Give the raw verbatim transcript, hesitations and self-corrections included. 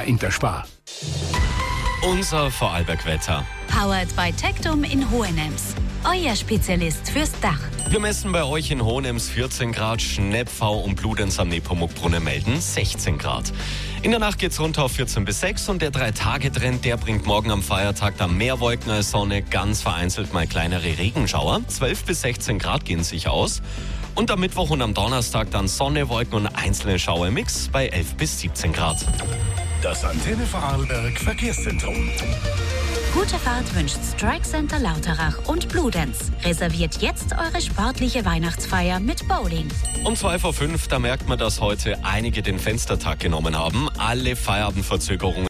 Interspar. Unser Vorarlberg-Wetter. Powered by Tectum in Hohenems. Euer Spezialist fürs Dach. Wir messen bei euch in Hohenems vierzehn Grad, Schneppfau und Bludenz am Nepomuk-Brunnen melden sechzehn Grad. In der Nacht geht's runter auf vierzehn bis sechs und der drei-Tage-Trend, der bringt morgen am Feiertag dann mehr Wolken als Sonne, ganz vereinzelt mal kleinere Regenschauer. zwölf bis sechzehn Grad gehen sich aus. Und am Mittwoch und am Donnerstag dann Sonne, Wolken und einzelne Schauermix bei elf bis siebzehn Grad. Das Antenne Vorarlberg Verkehrszentrum. Gute Fahrt wünscht Strike Center Lauterach und Bludenz. Reserviert jetzt eure sportliche Weihnachtsfeier mit Bowling. Um zwei vor fünf, da merkt man, dass heute einige den Fenstertag genommen haben. Alle Feierabendverzögerungen